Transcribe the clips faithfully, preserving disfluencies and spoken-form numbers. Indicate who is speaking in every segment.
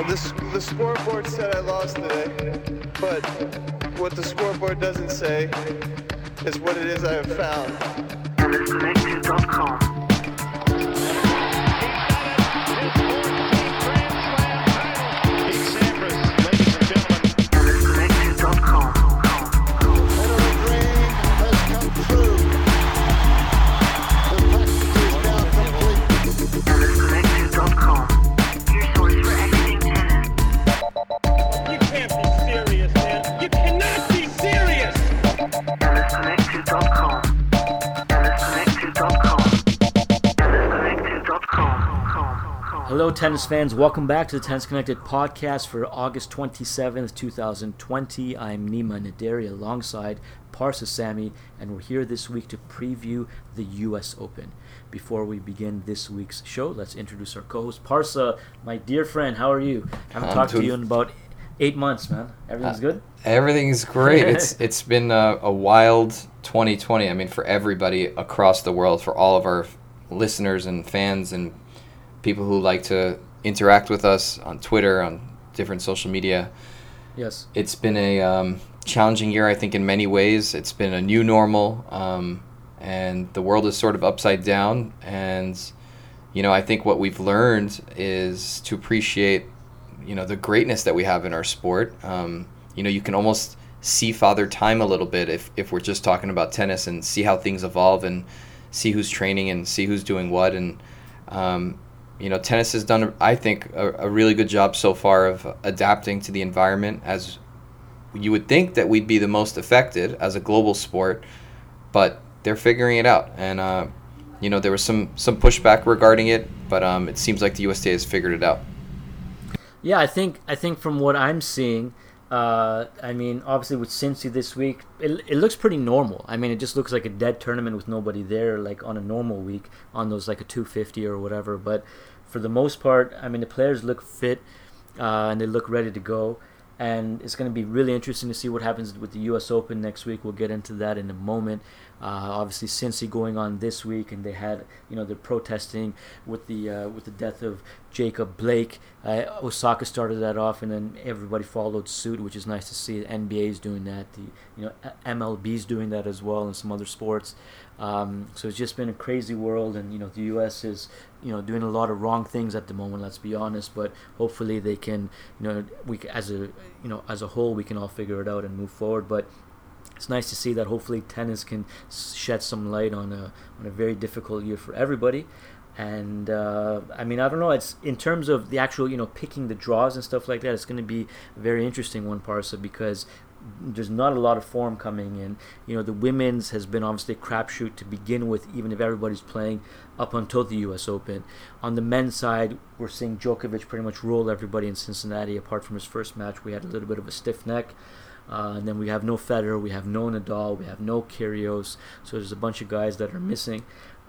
Speaker 1: This, the scoreboard said I lost today, but what the scoreboard doesn't say is what it is I have found.
Speaker 2: tennis connected dot com.
Speaker 3: Hello, tennis fans. Welcome back to the Tennis Connected podcast for August twenty-seventh, twenty twenty. I'm Nima Naderi alongside Parsa Sami, and we're here this week to preview the U S Open. Before we begin this week's show, let's introduce our co-host. Parsa, my dear friend, how are you? I haven't I'm talked doing... to you in about eight months, man. Everything's uh, good?
Speaker 4: Everything's great. it's It's been a, a wild twenty twenty. I mean, for everybody across the world, for all of our listeners and fans and people who like to interact with us on Twitter, on different social media.
Speaker 3: Yes.
Speaker 4: It's been a um, challenging year, I think, in many ways. It's been a new normal, um, and the world is sort of upside down. And, you know, I think what we've learned is to appreciate, you know, the greatness that we have in our sport. Um, you know, you can almost see Father Time a little bit if, if we're just talking about tennis, and see how things evolve and see who's training and see who's doing what. And, um, You know, tennis has done, I think, a, a really good job so far of adapting to the environment. As you would think that we'd be the most affected as a global sport, but they're figuring it out. And, uh, you know, there was some, some pushback regarding it, but um, it seems like the U S T A has figured it out.
Speaker 3: Yeah, I think I think from what I'm seeing, uh, I mean, obviously with Cincy this week, it, it looks pretty normal. I mean, it just looks like a dead tournament with nobody there, like on a normal week, on those like a two fifty or whatever. But for the most part, I mean, the players look fit uh, and they look ready to go. And it's going to be really interesting to see what happens with the U S Open next week. We'll get into that in a moment. Uh, obviously, Cincy going on this week, and they had, you know, they're protesting with the uh, with the death of Jacob Blake. Uh, Osaka started that off, and then everybody followed suit, which is nice to see. The N B A is doing that. The you know M L B is doing that as well, and some other sports. Um, so it's just been a crazy world, and you know the U S is you know doing a lot of wrong things at the moment. Let's be honest, but hopefully they can you know we as a you know as a whole we can all figure it out and move forward. But it's nice to see that hopefully tennis can shed some light on a on a very difficult year for everybody. And uh, I mean, I don't know. It's in terms of the actual, you know, picking the draws and stuff like that. It's going to be a very interesting one, Parsa, because there's not a lot of form coming in. You know, the women's has been obviously a crapshoot to begin with, even if everybody's playing up until the U S Open. On the men's side, we're seeing Djokovic pretty much roll everybody in Cincinnati. Apart from his first match, we had a little bit of a stiff neck. Uh, and then we have no Federer, we have no Nadal, we have no Kyrgios. So there's a bunch of guys that are missing.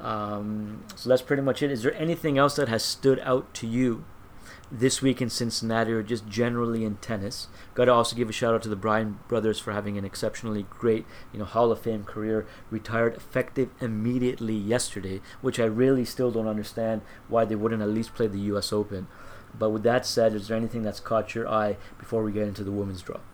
Speaker 3: Um, so that's pretty much it. Is there anything else that has stood out to you this week in Cincinnati, or just generally in tennis? Got to also give a shout out to the Bryan brothers for having an exceptionally great, you know, Hall of Fame career. Retired effective immediately yesterday, which I really still don't understand why they wouldn't at least play the U S Open. But with that said, is there anything that's caught your eye before we get into the women's draw?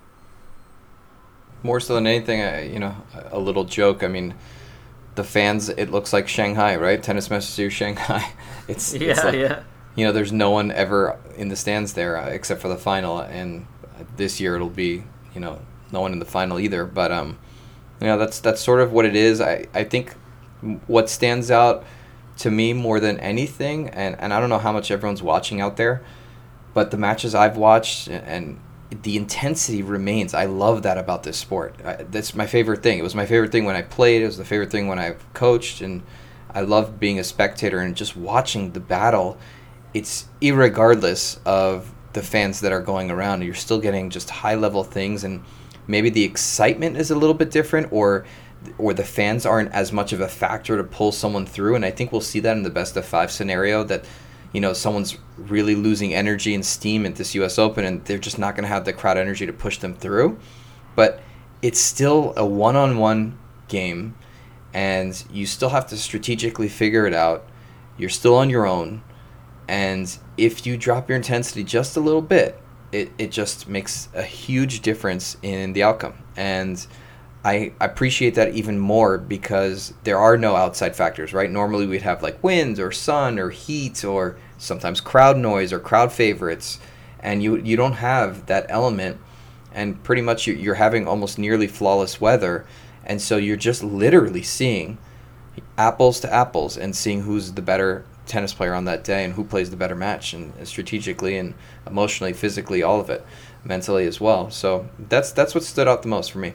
Speaker 4: More so than anything, I, you know, a little joke. I mean, the fans, it looks like Shanghai, right? Tennis Masters Shanghai. It's
Speaker 3: yeah,
Speaker 4: it's like,
Speaker 3: yeah.
Speaker 4: You know, there's no one ever in the stands there uh, except for the final, and this year it'll be, you know, no one in the final either. But um, you know, that's that's sort of what it is. I I think what stands out to me more than anything, and and I don't know how much everyone's watching out there, but the matches I've watched and the intensity remains. I love that about this sport. I, that's my favorite thing. It was my favorite thing when I played. It was the favorite thing when I've coached, and I love being a spectator and just watching the battle. It's irregardless of the fans that are going around. You're still getting just high-level things, and maybe the excitement is a little bit different, or or the fans aren't as much of a factor to pull someone through. And I think we'll see that in the best of five scenario, that you know, someone's really losing energy and steam at this U S Open, and they're just not going to have the crowd energy to push them through. But it's still a one-on-one game, and you still have to strategically figure it out. You're still on your own, And if you drop your intensity just a little bit, it, it just makes a huge difference in the outcome. And I appreciate that even more because there are no outside factors, right? Normally we'd have like wind or sun or heat or sometimes crowd noise or crowd favorites, and you you don't have that element, and pretty much you- you're having almost nearly flawless weather, and so you're just literally seeing apples to apples and seeing who's the better tennis player on that day and who plays the better match, and, and strategically and emotionally, physically, all of it, mentally as well. So that's that's what stood out the most for me.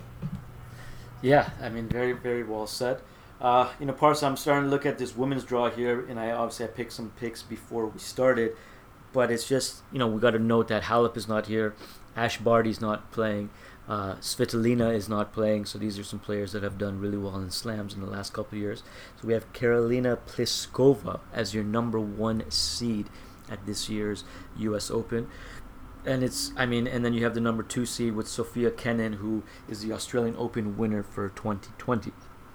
Speaker 3: Yeah, I mean, very, very well said. Uh, you know, Parsa, I'm starting to look at this women's draw here, and I obviously I picked some picks before we started, but it's just, you know, we got to note that Halep is not here, Ash Barty's not playing, uh, Svitolina is not playing, so these are some players that have done really well in slams in the last couple of years. So we have Karolina Pliskova as your number one seed at this year's U S Open. And it's, I mean, and then you have the number two seed with Sophia Kenin, who is the Australian Open winner for twenty twenty.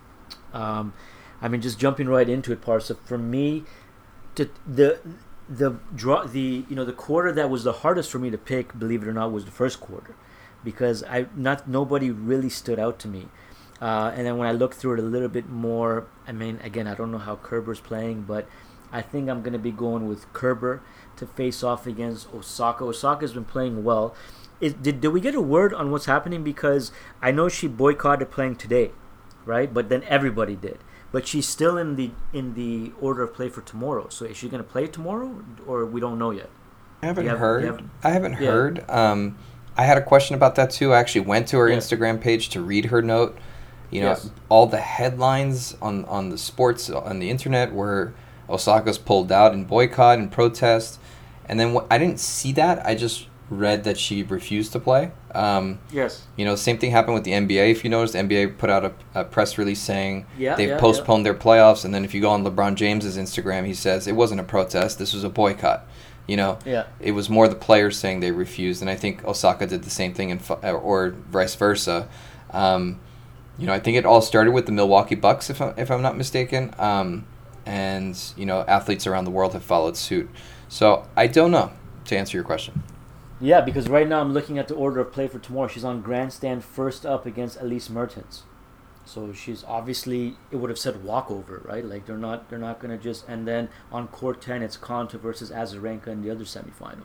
Speaker 3: Um, I mean, just jumping right into it, Parsa. For me, to, the the draw, the you know, the quarter that was the hardest for me to pick, believe it or not, was the first quarter, because I not nobody really stood out to me. Uh, and then when I looked through it a little bit more, I mean, again, I don't know how Kerber's playing, but I think I'm going to be going with Kerber to face off against Osaka. Osaka's been playing well. Is, did, did we get a word on what's happening? Because I know she boycotted playing today, right? But then everybody did. But she's still in the in the order of play for tomorrow. So is she going to play tomorrow, or we don't know yet?
Speaker 4: I haven't
Speaker 3: have,
Speaker 4: heard.
Speaker 3: have,
Speaker 4: I haven't
Speaker 3: yeah.
Speaker 4: heard. Um, I had a question about that too. I actually went to her
Speaker 3: Yeah.
Speaker 4: Instagram page to read her note. You know,
Speaker 3: Yes.
Speaker 4: all the headlines on, on the sports on the internet were Osaka's pulled out in boycott and protest, and then wh- I didn't see that. I just read that she refused to play. Um,
Speaker 3: Yes.
Speaker 4: you know, same thing happened with the N B A. If you noticed, the N B A put out a, a press release saying
Speaker 3: Yeah,
Speaker 4: they've
Speaker 3: yeah,
Speaker 4: postponed their playoffs, and then if you go on LeBron James's Instagram, he says it wasn't a protest. This was a boycott. You know,
Speaker 3: Yeah.
Speaker 4: it was more the players saying they refused, and I think Osaka did the same thing, in, fu- or vice versa. Um, you know, I think it all started with the Milwaukee Bucks, if, I, if I'm not mistaken. Um, and, you know, athletes around the world have followed suit. So I don't know, to answer your question.
Speaker 3: Yeah, because right now I'm looking at the order of play for tomorrow. She's on grandstand first up against Elise Mertens. So she's obviously, it would have said walkover, right? Like they're not they're not going to just, and then on court ten it's Konta versus Azarenka in the other semifinal.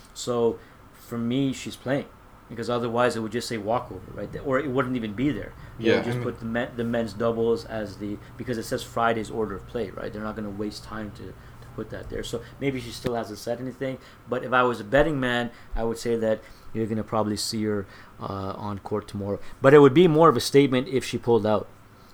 Speaker 3: So for me, she's playing, because otherwise it would just say walkover, right? Or it wouldn't even be there. They
Speaker 4: Yeah,
Speaker 3: would just
Speaker 4: I mean-
Speaker 3: put the men, the men's doubles as the, because it says Friday's order of play, right? They're not going to waste time to, to put that there. So maybe she still hasn't said anything. But if I was a betting man, I would say that you're going to probably see her uh, on court tomorrow. But it would be more of a statement if she pulled out.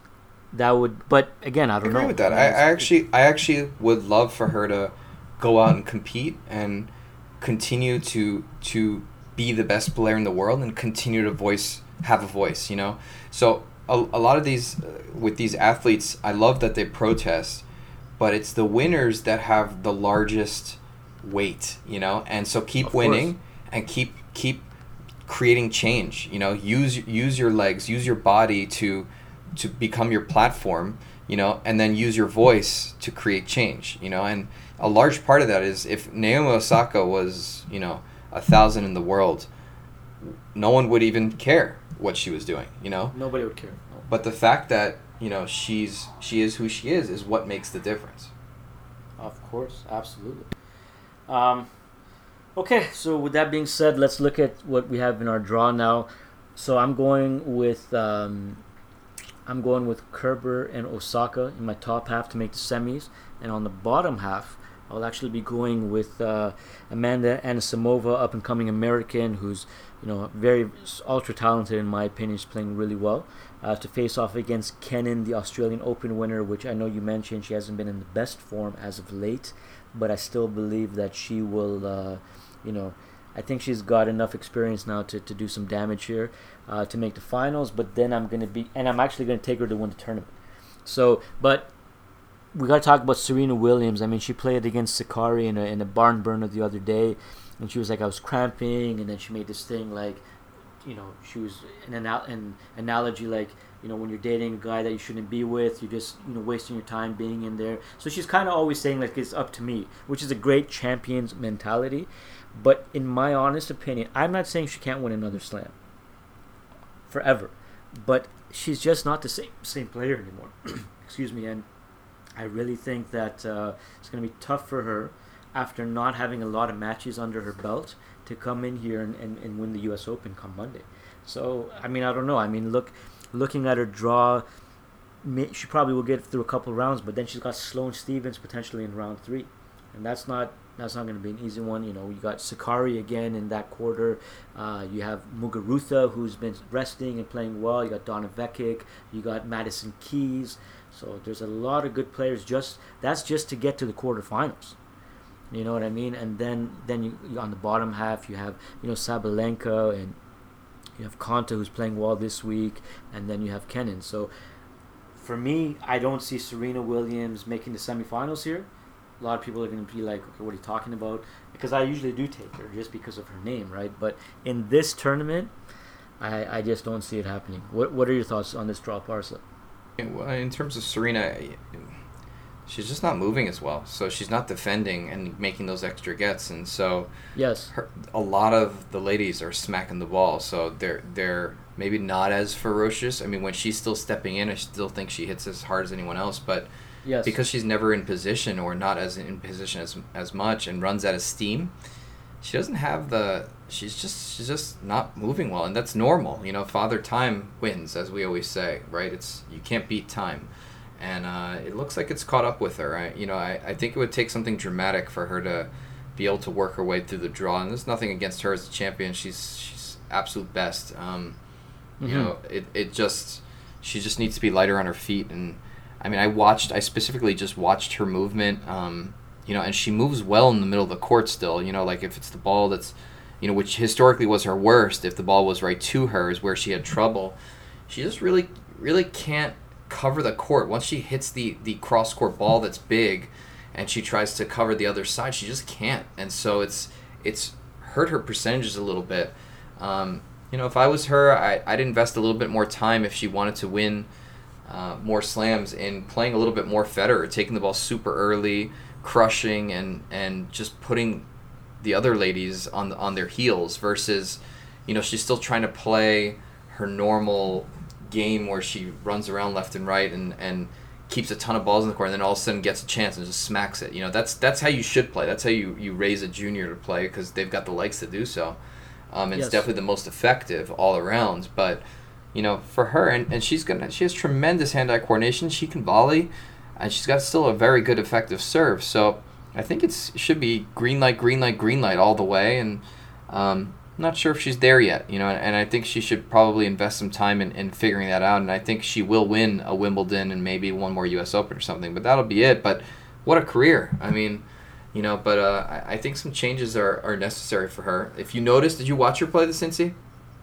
Speaker 3: That would, but again, I
Speaker 4: I
Speaker 3: don't
Speaker 4: agree
Speaker 3: know.
Speaker 4: with that.
Speaker 3: mean,
Speaker 4: I, I
Speaker 3: it's-
Speaker 4: actually, I actually would love for her to go out and compete and continue to to be the best player in the world and continue to voice, have a voice. You know, so a, a lot of these uh, with these athletes, I love that they protest, but it's the winners that have the largest weight. You know, and so keep
Speaker 3: Of
Speaker 4: winning and keep keep creating change. You know, use use your legs, use your body to. to become your platform, you know, and then use your voice to create change, you know, and a large part of that is if Naomi Osaka was, you know, a thousand in the world, no one would even care what she was doing, you know,
Speaker 3: Nobody would care. No.
Speaker 4: but the fact that, you know, she's, she is who she is, is what makes the difference.
Speaker 3: Of course, absolutely. Um, okay, so with that being said, let's look at what we have in our draw now. So I'm going with um, I'm going with Kerber and Osaka in my top half to make the semis, and on the bottom half, I'll actually be going with uh, Amanda Anisimova, up and coming American, who's you know very ultra talented in my opinion. She's playing really well. Uh, to face off against Kenin, the Australian Open winner, which I know you mentioned she hasn't been in the best form as of late, but I still believe that she will, uh, you know, I think she's got enough experience now to, to do some damage here uh, to make the finals, but then I'm going to be, and I'm actually going to take her to win the tournament. So, but we got to talk about Serena Williams. I mean, she played against Sakari in a, in a barn burner the other day, and she was like, I was cramping, and then she made this thing like, you know, she was an, anal- an analogy like, you know, when you're dating a guy that you shouldn't be with, you're just, you know, wasting your time being in there. So she's kind of always saying, like, it's up to me, which is a great champion's mentality. But in my honest opinion, I'm not saying she can't win another slam forever, but she's just not the same same player anymore. Excuse me. And I really think that uh, it's going to be tough for her after not having a lot of matches under her belt to come in here and, and, and win the U S Open come Monday. So, I mean, I don't know. I mean, look, looking at her draw, she probably will get through a couple rounds, but then she's got Sloane Stephens potentially in round three. And that's not that's not going to be an easy one. You know, you got Sakari again in that quarter. Uh, you have Muguruza, who's been resting and playing well. You got Donna Vekic. You got Madison Keys. So there's a lot of good players. Just that's just to get to the quarterfinals. You know what I mean? And then then you, you on the bottom half you have, you know, Sabalenka, and you have Konta, who's playing well this week, and then you have Kenin. So for me, I don't see Serena Williams making the semifinals here. A lot of people are going to be like, okay, what are you talking about? Because I usually do take her just because of her name, right? But in this tournament, I, I just don't see it happening. What What are your thoughts on this draw, Parsa?
Speaker 4: In terms of Serena, she's just not moving as well. So she's not defending and making those extra gets. And so
Speaker 3: yes,
Speaker 4: her, a lot of the ladies are smacking the ball. So they're, they're maybe not as ferocious. I mean, when she's still stepping in, I still think she hits as hard as anyone else. But yes, because she's never in position or not as in position as as much and runs out of steam, she doesn't have the she's just she's just not moving well, and that's normal. You know, Father Time wins, as we always say, right? It's you can't beat time. And uh, it looks like it's caught up with her. I, you know, I, I think it would take something dramatic for her to be able to work her way through the draw. And there's nothing against her as a champion. She's she's absolute best. Um, mm-hmm. You know, it it just she just needs to be lighter on her feet. And I mean, I watched. I specifically just watched her movement. Um, you know, and she moves well in the middle of the court still. You know, like if it's the ball that's, you know, which historically was her worst. If the ball was right to her, is where she had trouble. She just really really can't cover the court. Once she hits the the cross court ball that's big and she tries to cover the other side, she just can't. And so it's it's hurt her percentages a little bit. Um, you know, if I was her, I, I'd invest a little bit more time if she wanted to win uh, more slams in playing a little bit more Federer, taking the ball super early, crushing and and just putting the other ladies on the, on their heels versus, you know, she's still trying to play her normal game where she runs around left and right and, and keeps a ton of balls in the court and then all of a sudden gets a chance and just smacks it. You know, that's that's how you should play. That's how you, you raise a junior to play because they've got the legs to do so. Um, and
Speaker 3: yes.
Speaker 4: It's definitely the most effective all around. But, you know, for her, and, and she's gonna she has tremendous hand-eye coordination. She can volley, and she's got still a very good effective serve. So I think it's, it should be green light, green light, green light all the way. And um, I'm not sure if she's there yet, you know, and I think she should probably invest some time in, in figuring that out, and I think she will win a Wimbledon and maybe one more U S Open or something, but that'll be it. But what a career. I mean, you know, but uh, I, I think some changes are, are necessary for her. If you noticed, did you watch her play the Cincy?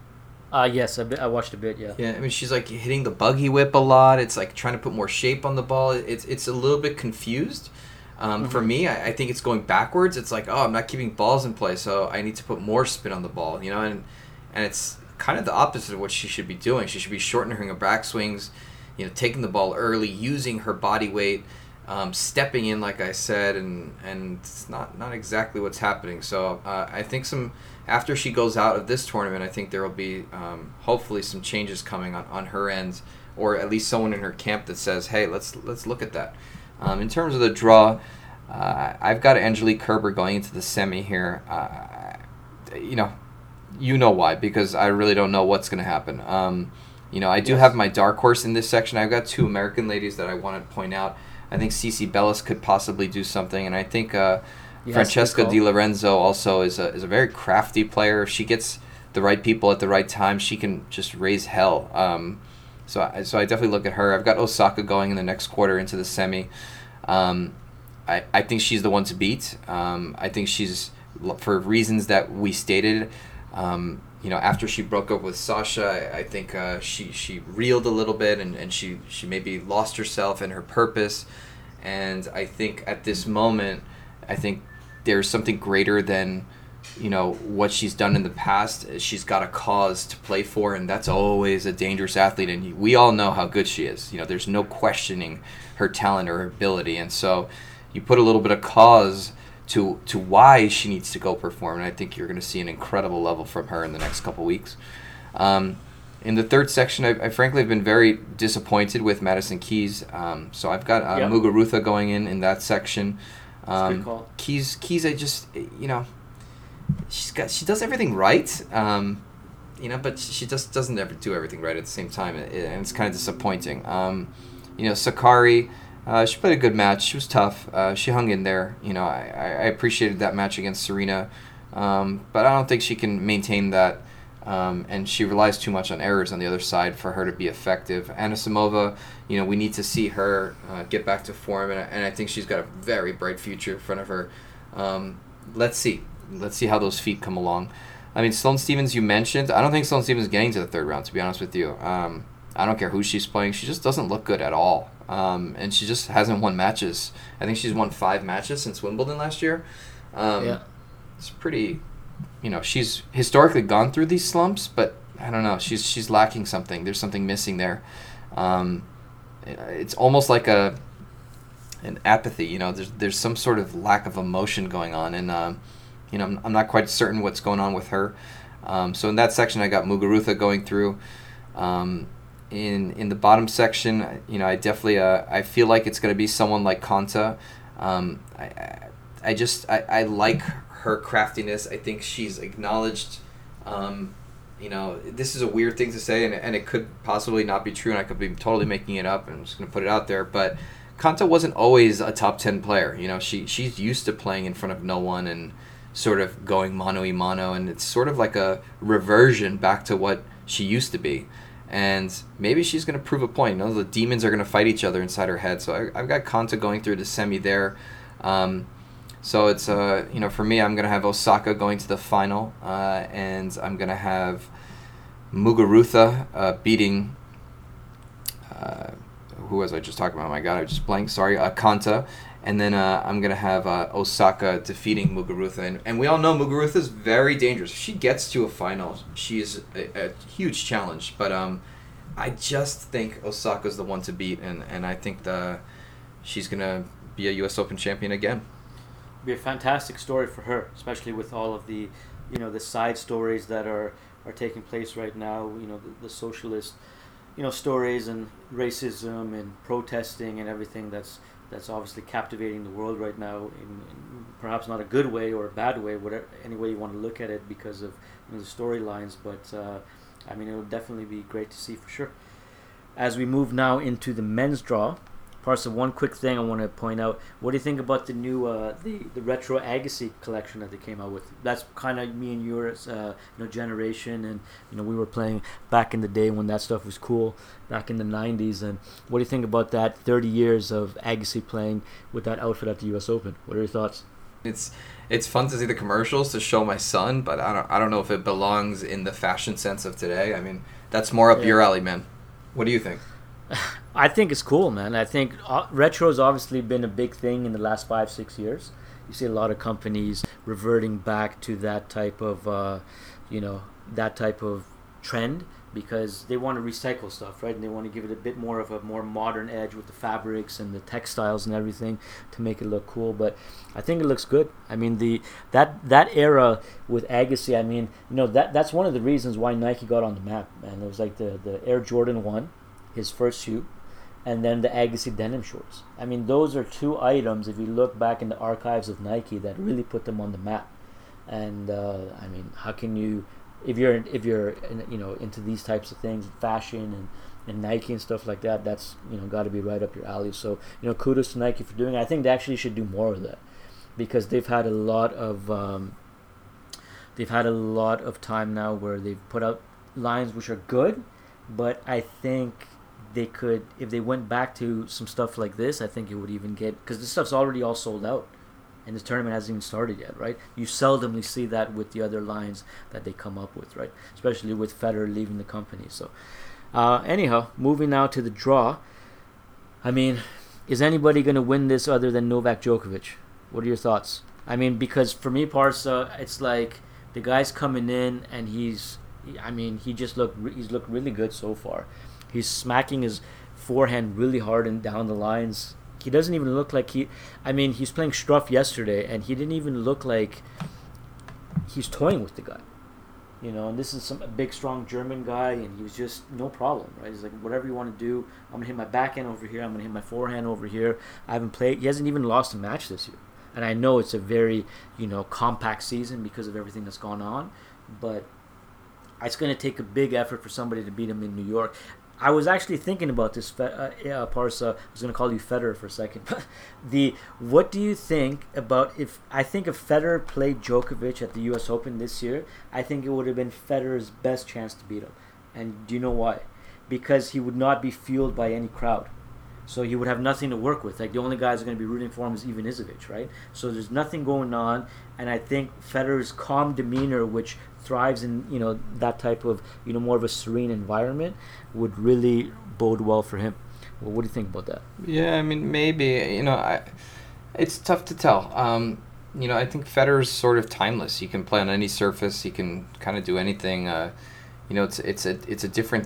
Speaker 3: Uh, yes, I, I watched a bit, yeah.
Speaker 4: Yeah, I mean, she's like hitting the buggy whip a lot. It's like trying to put more shape on the ball. It's, it's a little bit confused. Um, mm-hmm. For me, I, I think it's going backwards. It's like, oh, I'm not keeping balls in play, so I need to put more spin on the ball, you know, and and it's kind of the opposite of what she should be doing. She should be shortening her backswings, you know, taking the ball early, using her body weight, um, stepping in, like I said, and and it's not, not exactly what's happening. So uh, I think some after she goes out of this tournament, I think there will be um, hopefully some changes coming on, on her end, or at least someone in her camp that says, hey, let's let's look at that. Um, in terms of the draw, uh, I've got Angelique Kerber going into the semi here. Uh, you know, you know why, because I really don't know what's going to happen. Um, you know, I do yes. have my dark horse in this section. I've got two American ladies that I want to point out. I think Cici Bellis could possibly do something, and I think uh, yes, Francesca Di Lorenzo also is a is a very crafty player. If she gets the right people at the right time, she can just raise hell. Um, So I, so I definitely look at her. I've got Osaka going in the next quarter into the semi. Um, I, I think she's the one to beat. Um, I think she's, for reasons that we stated, um, you know, after she broke up with Sasha, I, I think uh, she, she reeled a little bit and, and she, she maybe lost herself and her purpose. And I think at this moment, I think there's something greater than you know, what she's done in the past. She's got a cause to play for, and that's always a dangerous athlete. And we all know how good she is. You know, there's no questioning her talent or her ability. And so you put a little bit of cause to to why she needs to go perform, and I think you're going to see an incredible level from her in the next couple weeks. Um, in the third section, I, I frankly have been very disappointed with Madison Keys. Um, so I've got uh,
Speaker 3: Yep.
Speaker 4: Muguruza going in in that section.
Speaker 3: That's a good
Speaker 4: Um,
Speaker 3: call.
Speaker 4: Keys, Keys, I just, you know, she's got she does everything right, um, you know, but she just doesn't ever do everything right at the same time, and it's kind of disappointing. Um, you know, Sakari, uh, she played a good match. She was tough. Uh, she hung in there. You know, I, I appreciated that match against Serena, um, but I don't think she can maintain that. Um, and she relies too much on errors on the other side for her to be effective. Anisimova, you know, we need to see her uh, get back to form, and, and I think she's got a very bright future in front of her. Um, let's see. Let's see how those feet come along. I mean, Sloane Stephens, you mentioned. I don't think Sloane Stephens is getting to the third round, to be honest with you. Um, I don't care who she's playing. She just doesn't look good at all. Um, and she just hasn't won matches. I think she's won five matches since Wimbledon last year. Um,
Speaker 3: Yeah.
Speaker 4: It's pretty... You know, she's historically gone through these slumps, but I don't know. She's she's lacking something. There's something missing there. Um, it's almost like a an apathy. You know, there's there's some sort of lack of emotion going on, and um, you know, I'm, I'm not quite certain what's going on with her. Um, so in that section, I got Muguruza going through. Um, in in the bottom section, you know, I definitely uh, I feel like it's going to be someone like Konta. Um, I, I I just I, I like her craftiness. I think she's acknowledged. Um, you know, this is a weird thing to say, and and it could possibly not be true, and I could be totally making it up. And I'm just going to put it out there, but Konta wasn't always a top ten player. You know, she she's used to playing in front of no one and sort of going mano y mano, and it's sort of like a reversion back to what she used to be. And maybe she's going to prove a point. You know, the demons are going to fight each other inside her head. So I, I've got Konta going through the semi there. Um, so it's, uh, you know, for me, I'm going to have Osaka going to the final. Uh, and I'm going to have Muguruza uh, beating... Uh, who was I just talking about? Oh my God, I just blanked. Sorry, uh, Konta. And then uh, I'm going to have uh, Osaka defeating Muguruza. And, and we all know Muguruza is very dangerous. If she gets to a final, she is a, a huge challenge. But um, I just think Osaka's the one to beat. And, and I think the she's going to be a U S Open champion again.
Speaker 3: Be a fantastic story for her, especially with all of the, you know, the side stories that are, are taking place right now. You know, the, the socialist, you know, stories and racism and protesting and everything that's that's obviously captivating the world right now in, in perhaps not a good way or a bad way, whatever any way you want to look at it because of, you know, the storylines. But uh, I mean, it would definitely be great to see for sure. As we move now into the men's draw, Parsa, one quick thing I want to point out. What do you think about the new uh, the the retro Agassi collection that they came out with? That's kind of me and yours, uh, you know, generation, and you know we were playing back in the day when that stuff was cool, back in the nineties. And what do you think about that? thirty years of Agassi playing with that outfit at the U S Open. What are your thoughts?
Speaker 4: It's it's fun to see the commercials to show my son, but I don't I don't know if it belongs in the fashion sense of today. I mean, that's more up
Speaker 3: Yeah.
Speaker 4: your alley, man. What do you think?
Speaker 3: I think it's cool, man. I think uh, retro's obviously been a big thing in the last five, six years. You see a lot of companies reverting back to that type of, uh, you know, that type of trend because they want to recycle stuff, right? And they want to give it a bit more of a more modern edge with the fabrics and the textiles and everything to make it look cool. But I think it looks good. I mean, the that that era with Agassi, I mean, you know, that that's one of the reasons why Nike got on the map, man. It was like the, the Air Jordan one, his first shoe, and then the Agassi denim shorts. I mean, those are two items, if you look back in the archives of Nike, that really put them on the map. And uh, I mean, how can you, if you're if you're you know into these types of things, fashion and, and Nike and stuff like that, that's you know got to be right up your alley. So you know, kudos to Nike for doing it. I think they actually should do more of that because they've had a lot of um, they've had a lot of time now where they've put out lines which are good, but I think they could, if they went back to some stuff like this, I think it would even get, because this stuff's already all sold out and the tournament hasn't even started yet, right? You seldomly see that with the other lines that they come up with, right? Especially with Federer leaving the company. So uh, anyhow, moving now to the draw. I mean, is anybody going to win this other than Novak Djokovic? What are your thoughts? I mean, because for me, Parsa, it's like the guy's coming in and he's, I mean, he just looked, he's looked really good so far. He's smacking his forehand really hard and down the lines. He doesn't even look like he, I mean, he's playing Struff yesterday and he didn't even look like he's toying with the guy. You know, and this is some a big, strong German guy, and he was just no problem, right? He's like, whatever you want to do, I'm gonna hit my backhand over here. I'm gonna hit my forehand over here. I haven't played. He hasn't even lost a match this year, and I know it's a very, you know, compact season because of everything that's gone on, but it's gonna take a big effort for somebody to beat him in New York. I was actually thinking about this, uh, yeah, Parsa. I was going to call you Federer for a second. the what do you think about if I think if Federer played Djokovic at the U S Open this year, I think it would have been Federer's best chance to beat him. And do you know why? Because he would not be fueled by any crowd. So he would have nothing to work with. Like the only guys who are going to be rooting for him is Ivanisevic, right? So there's nothing going on, and I think Federer's calm demeanor, which thrives in you know that type of you know more of a serene environment, would really bode well for him. Well, what do you think about that?
Speaker 4: Yeah, I mean maybe you know I, it's tough to tell. Um, you know I think Federer's sort of timeless. He can play on any surface. He can kind of do anything. Uh, you know it's it's a it's a different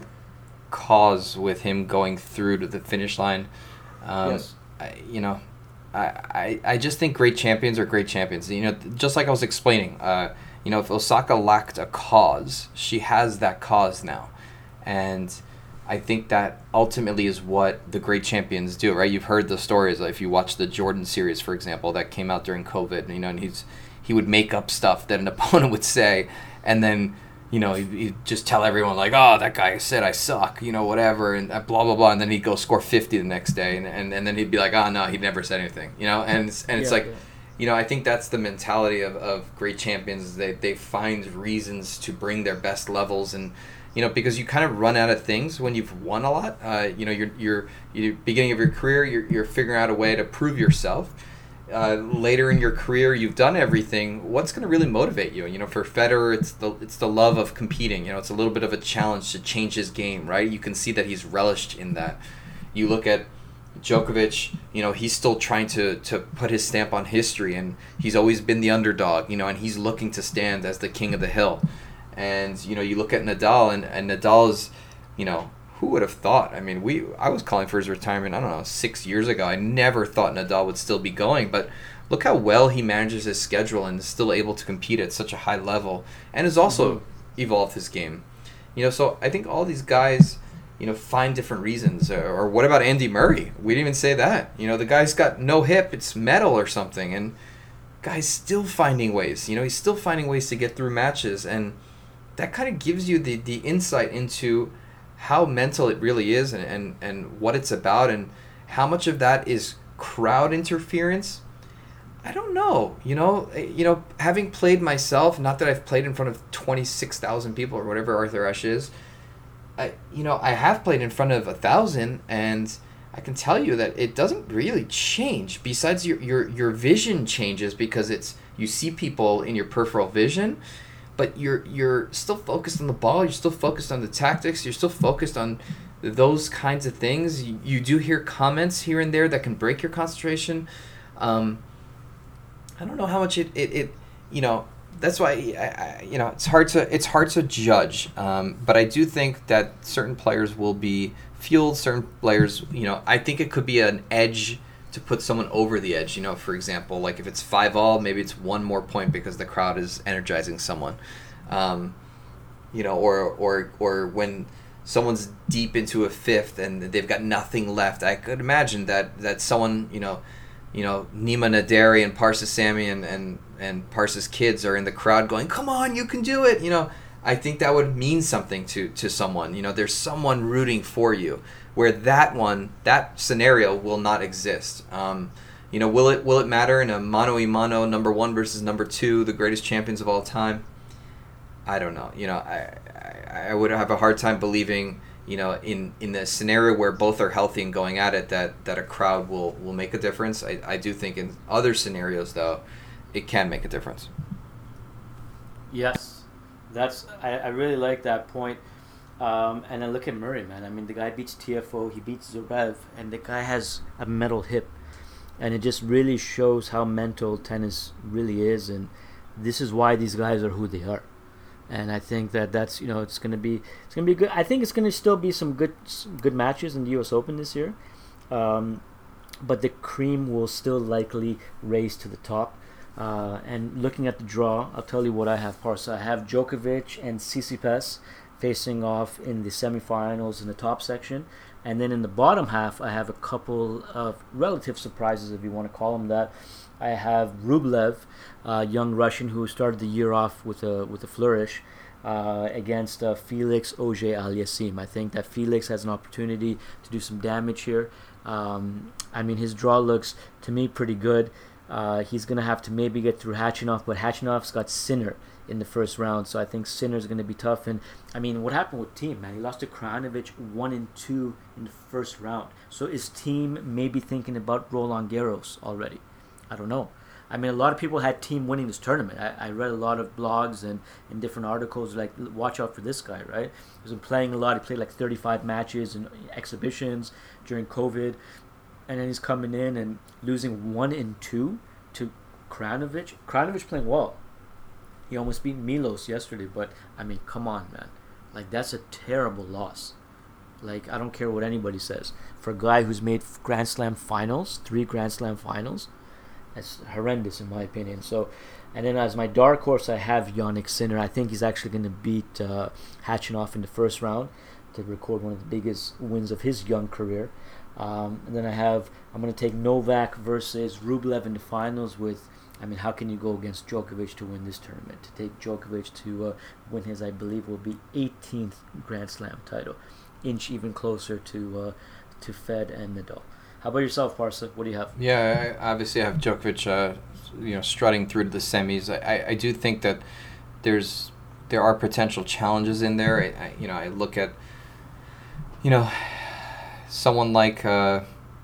Speaker 4: cause with him going through to the finish line. Um,
Speaker 3: yes.
Speaker 4: I, you know, I, I I just think great champions are great champions. You know, just like I was explaining. Uh, you know, if Osaka lacked a cause, she has that cause now, and I think that ultimately is what the great champions do, right? You've heard the stories. If you watch the Jordan series, for example, that came out during COVID, you know, and he's he would make up stuff that an opponent would say, and then. You know, he'd, he'd just tell everyone, like, oh, that guy said I suck, you know, whatever, and blah, blah, blah. And then he'd go score fifty the next day. And, and, and then he'd be like, oh, no, he never said anything, you know. And it's, and it's
Speaker 3: yeah,
Speaker 4: like,
Speaker 3: yeah.
Speaker 4: you know, I think that's the mentality of, of great champions. Is they, they find reasons to bring their best levels. And, you know, because you kind of run out of things when you've won a lot. Uh, you know, you're, you're, you're beginning of your career, you're, you're figuring out a way to prove yourself. Uh, later in your career, you've done everything. What's going to really motivate you? You know, for Federer, it's the it's the love of competing. You know, it's a little bit of a challenge to change his game, right? You can see that he's relished in that. You look at Djokovic. You know, he's still trying to to put his stamp on history, and he's always been the underdog. You know, and he's looking to stand as the king of the hill. And you know, you look at Nadal, and and Nadal is, you know. Who would have thought? I mean, we I was calling for his retirement, I don't know, six years ago. I never thought Nadal would still be going, but look how well he manages his schedule and is still able to compete at such a high level and has also mm-hmm. evolved his game. You know, so I think all these guys, you know, find different reasons. Or, or what about Andy Murray? We didn't even say that. You know, the guy's got no hip, it's metal or something, and guy's still finding ways. You know, he's still finding ways to get through matches, and that kind of gives you the, the insight into how mental it really is and, and, and what it's about and how much of that is crowd interference. I don't know. You know, you know, having played myself, not that I've played in front of twenty-six thousand people or whatever Arthur Ashe is, I, you know, I have played in front of a thousand, and I can tell you that it doesn't really change. Besides your, your, your vision changes because it's you see people in your peripheral vision, but you're you're still focused on the ball. You're still focused on the tactics. You're still focused on those kinds of things. You, you do hear comments here and there that can break your concentration. Um, I don't know how much it, it, it you know, that's why, I, I, you know, it's hard to it's hard to judge. Um, but I do think that certain players will be fueled. Certain players, you know, I think it could be an edge to put someone over the edge. You know, for example, like if it's five all, maybe it's one more point because the crowd is energizing someone. Um, you know, or or or when someone's deep into a fifth and they've got nothing left. I could imagine that that someone, you know, you know, Nima Naderi and Parsa Sammy and, and, and Parsa's kids are in the crowd going, come on, you can do it. You know, I think that would mean something to, to someone. You know, there's someone rooting for you. Where that one, that scenario will not exist. Um, you know, will it will it matter in a mano y mano, number one versus number two, the greatest champions of all time? I don't know. You know, I, I I would have a hard time believing, you know, in, in the scenario where both are healthy and going at it, that, that a crowd will, will make a difference. I, I do think in other scenarios, though, it can make a difference.
Speaker 3: Yes, that's I, I really like that point. Um, and then look at Murray, man. I mean, the guy beats T F O, he beats Zverev, and the guy has a metal hip. and it just really shows how mental tennis really is, and this is why these guys are who they are. And I think that that's you know it's gonna be it's gonna be good. I think it's gonna still be some good some good matches in the U S Open this year, um, but the cream will still likely race to the top. Uh, and looking at the draw, I'll tell you what I have, Parsa. I have Djokovic and Tsitsipas facing off in the semifinals in the top section, and then in the bottom half, I have a couple of relative surprises, if you want to call them that. I have Rublev, uh, young Russian who started the year off with a with a flourish, uh, against uh, Felix Auger-Aliassime. I think that Felix has an opportunity to do some damage here. Um, I mean, his draw looks to me pretty good. Uh, he's going to have to maybe get through Khachanov, but Khachanov's got Sinner in the first round, so I think Sinner's going to be tough. And I mean, what happened with Thiem, man? He lost to Krajinovic one and two in the first round. So is Thiem maybe thinking about Roland Garros already? I don't know. I mean, a lot of people had Thiem winning this tournament. I, I read a lot of blogs and, and different articles like, watch out for this guy, right? He's been playing a lot. He played like thirty-five matches and exhibitions during COVID. And then he's coming in and losing one and two to Krajinovic. Krajinovic playing well. He almost beat Milos yesterday, but I mean, come on, man. Like, that's a terrible loss. Like, I don't care what anybody says. For a guy who's made Grand Slam finals, three Grand Slam finals, that's horrendous in my opinion. So, and then as my dark horse, I have Jannik Sinner. I think he's actually going to beat uh, Khachanov in the first round to record one of the biggest wins of his young career. Um, and then I have, I'm going to take Novak versus Rublev in the finals with, I mean, how can you go against Djokovic to win this tournament? To take Djokovic to uh, win his, I believe, will be eighteenth Grand Slam title. Inch even closer to uh, to Fed and Nadal. How about yourself, Parsa? What do you have?
Speaker 4: Yeah, I, obviously I have Djokovic, uh, you know, strutting through to the semis. I, I do think that there's there are potential challenges in there. I, I, you know, I look at, you know, someone like, uh,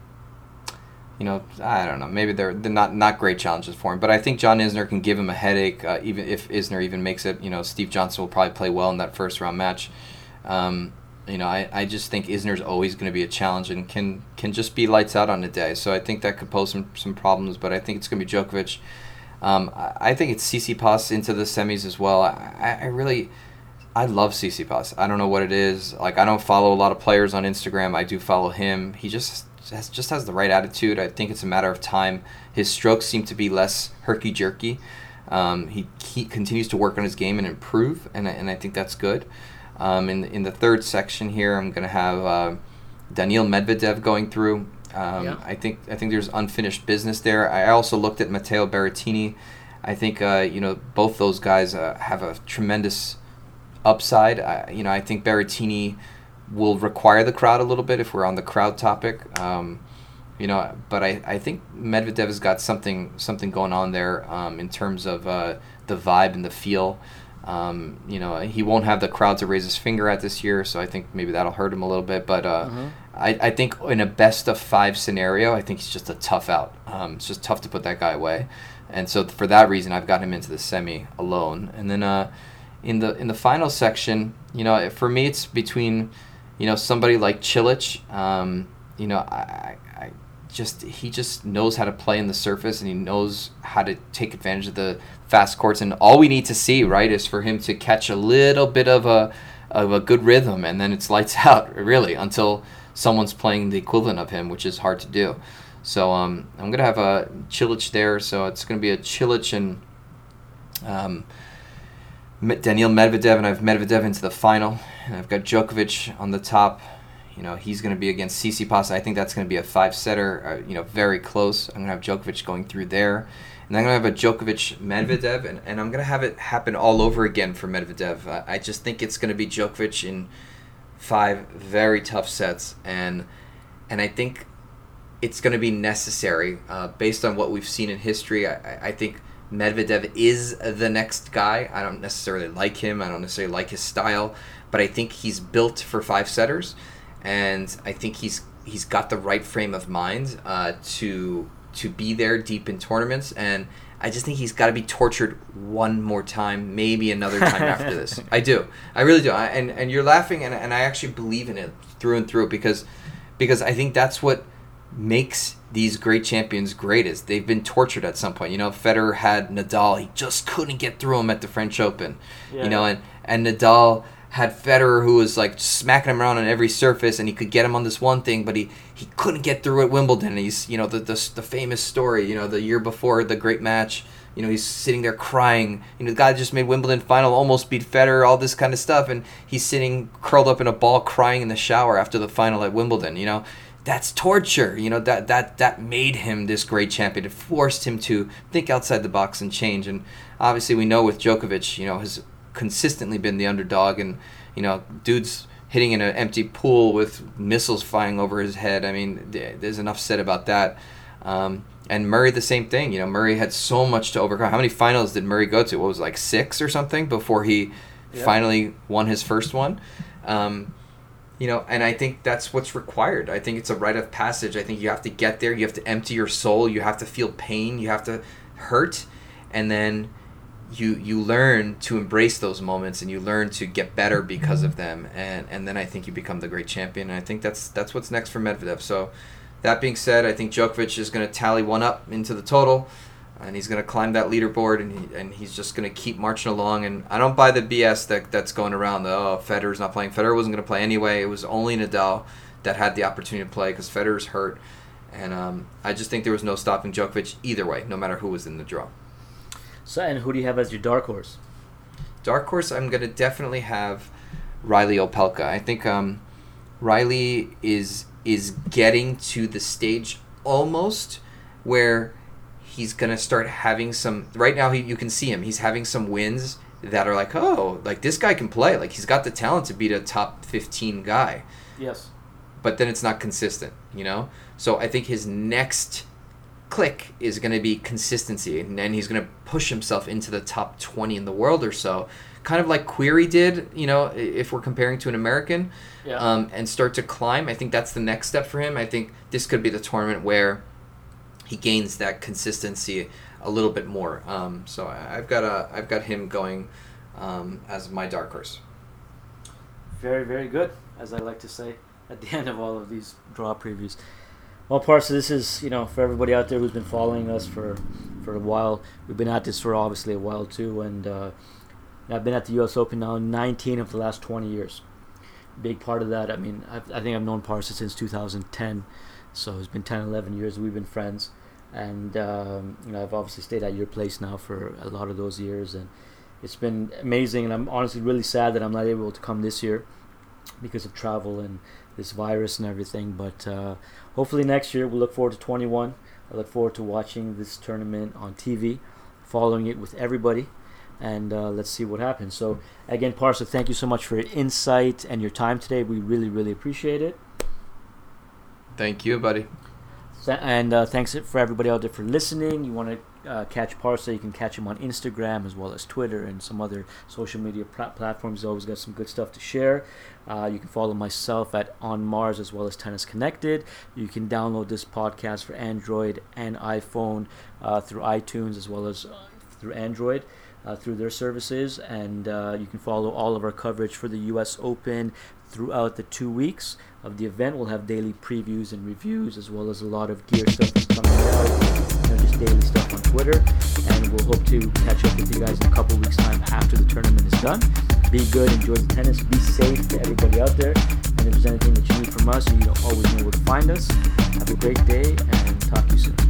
Speaker 4: you know, I don't know, maybe they're, they're not, not great challenges for him, but I think John Isner can give him a headache, uh, even if Isner even makes it. You know, Steve Johnson will probably play well in that first round match. Um, you know, I, I just think Isner's always going to be a challenge and can can just be lights out on the day. So I think that could pose some, some problems, but I think it's going to be Djokovic. Um, I, I think it's Tsitsipas into the semis as well. I, I really... I love Tsitsipas. I don't know what it is. Like, I don't follow a lot of players on Instagram. I do follow him. He just has, just has the right attitude. I think it's a matter of time. His strokes seem to be less herky-jerky. Um, he, he continues to work on his game and improve, and, and I think that's good. Um, in, in the third section here, I'm going to have uh, Daniil Medvedev going through. Um, yeah. I think I think there's unfinished business there. I also looked at Matteo Berrettini. I think uh, you know both those guys uh, have a tremendous upside. I, you know, I think Berrettini will require the crowd a little bit if we're on the crowd topic. Um, you know, but I, I think Medvedev has got something something going on there um, in terms of uh, the vibe and the feel. Um, you know, he won't have the crowd to raise his finger at this year, so I think maybe that'll hurt him a little bit. But uh, mm-hmm. I, I think in a best of five scenario, I think he's just a tough out. Um, it's just tough to put that guy away. And so for that reason, I've got him into the semi alone. And then uh, in the in the final section, you know, for me, it's between, you know, somebody like Cilic. Um, you know, I, I just he just knows how to play in the surface, and he knows how to take advantage of the fast courts. And all we need to see, right, is for him to catch a little bit of a of a good rhythm, and then it's lights out, really, until someone's playing the equivalent of him, which is hard to do. So um, I'm gonna have a Cilic there. So it's gonna be a Cilic and um, Daniil Medvedev, and I have Medvedev into the final, and I've got Djokovic on the top. You know, he's going to be against Tsitsipas. I think that's going to be a five-setter, uh, you know, very close. I'm going to have Djokovic going through there. And I'm going to have a Djokovic-Medvedev, and, and I'm going to have it happen all over again for Medvedev. Uh, I just think it's going to be Djokovic in five very tough sets, and and I think it's going to be necessary. Uh, based on what we've seen in history, I, I think Medvedev is the next guy. I don't necessarily like him. I don't necessarily like his style, but I think he's built for five-setters. And I think he's he's got the right frame of mind uh, to to be there deep in tournaments. And I just think he's got to be tortured one more time, maybe another time after this. I do. I really do. I, and and you're laughing, and and I actually believe in it through and through because because I think that's what makes these great champions great is they've been tortured at some point. You know, Federer had Nadal. He just couldn't get through him at the French Open. Yeah. You know, and, and Nadal had Federer, who was like smacking him around on every surface, and he could get him on this one thing, but he, he couldn't get through at Wimbledon. And he's, you know, the, the the famous story, you know, the year before the great match, you know, he's sitting there crying. You know, the guy just made Wimbledon final, almost beat Federer, all this kind of stuff, and he's sitting curled up in a ball crying in the shower after the final at Wimbledon. You know, that's torture. You know, that that that made him this great champion. It forced him to think outside the box and change. And obviously, we know with Djokovic, you know, has consistently been the underdog, and you know, dude's hitting in an empty pool with missiles flying over his head. I mean, there's enough said about that. Um, and Murray, the same thing. You know, Murray had so much to overcome. How many finals did Murray go to? What was it, like six or something before he yeah. finally won his first one? Um, you know, and I think that's what's required. I think it's a rite of passage. I think you have to get there. You have to empty your soul. You have to feel pain. You have to hurt, and then you you learn to embrace those moments, and you learn to get better because of them, and and then I think you become the great champion. And I think that's that's what's next for Medvedev. So that being said, I think Djokovic is going to tally one up into the total, and he's going to climb that leaderboard, and he, and he's just going to keep marching along. And I don't buy the B S that that's going around. The, oh, Federer's not playing. Federer wasn't going to play anyway. It was only Nadal that had the opportunity to play because Federer's hurt, and um, I just think there was no stopping Djokovic either way, no matter who was in the draw.
Speaker 3: So, and who do you have as your dark horse?
Speaker 4: Dark horse, I'm going to definitely have Riley Opelka. I think um, Riley is is getting to the stage almost where he's going to start having some... Right now, he, you can see him. He's having some wins that are like, oh, like this guy can play. Like he's got the talent to beat a top fifteen guy.
Speaker 3: Yes.
Speaker 4: But then it's not consistent, you know? So I think his next click is going to be consistency, and then he's going to push himself into the top twenty in the world or so, kind of like Query did, you know, if we're comparing to an American,
Speaker 3: yeah.
Speaker 4: um, and start to climb. I think that's the next step for him. I think this could be the tournament where he gains that consistency a little bit more. Um, so I've got a, I've got him going um, as my dark horse.
Speaker 3: Very, very good, as I like to say at the end of all of these draw previews. Well, Parsa, this is, you know, for everybody out there who's been following us for, for a while. We've been at this for obviously a while too, and uh, I've been at the U S Open now nineteen of the last twenty years. Big part of that, I mean, I've, I think I've known Parsa since two thousand ten, so it's been ten, eleven years we've been friends, and um, you know, I've obviously stayed at your place now for a lot of those years, and it's been amazing, and I'm honestly really sad that I'm not able to come this year because of travel and this virus and everything, but uh, hopefully next year. We'll look forward to twenty-one. I look forward to watching this tournament on T V, following it with everybody, and uh, let's see what happens. So again, Parsa, thank you so much for your insight and your time today. We really, really appreciate it.
Speaker 4: Thank you, buddy.
Speaker 3: And uh, thanks for everybody out there for listening. You want to uh, catch Parsa, you can catch him on Instagram as well as Twitter and some other social media pl- platforms. He's always got some good stuff to share. Uh, you can follow myself at On Mars as well as Tennis Connected. You can download this podcast for Android and iPhone uh, through iTunes as well as uh, through Android. Uh, through their services, and uh, you can follow all of our coverage for the U S Open throughout the two weeks of the event. We'll have daily previews and reviews, as well as a lot of gear stuff that's coming out, you know, just daily stuff on Twitter, and we'll hope to catch up with you guys in a couple weeks time after the tournament is done. Be good, enjoy the tennis, be safe to everybody out there, and if there's anything that you need from us, you always know where to find us. Have a great day, and talk to you soon.